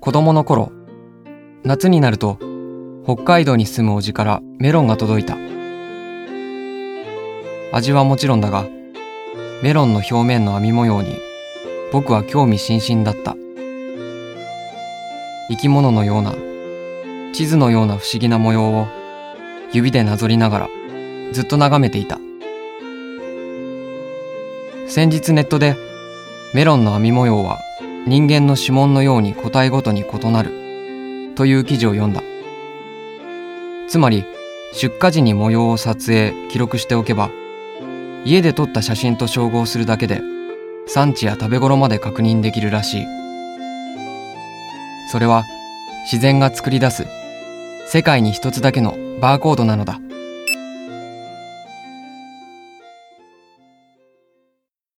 子供の頃、夏になると北海道に住むおじからメロンが届いた。味はもちろんだが、メロンの表面の網模様に僕は興味津々だった。生き物のような、地図のような不思議な模様を指でなぞりながらずっと眺めていた。先日ネットでメロンの網模様は人間の指紋のように個体ごとに異なるという記事を読んだ。つまり出荷時に模様を撮影記録しておけば、家で撮った写真と照合するだけで産地や食べ頃まで確認できるらしい。それは自然が作り出す世界に一つだけのバーコードなのだ。